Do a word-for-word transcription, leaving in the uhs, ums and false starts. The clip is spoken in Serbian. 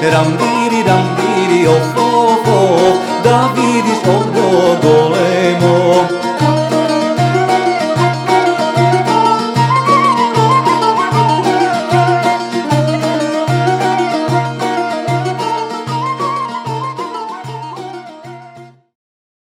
Ram diri ram diri of of of, da vidiš od Boga.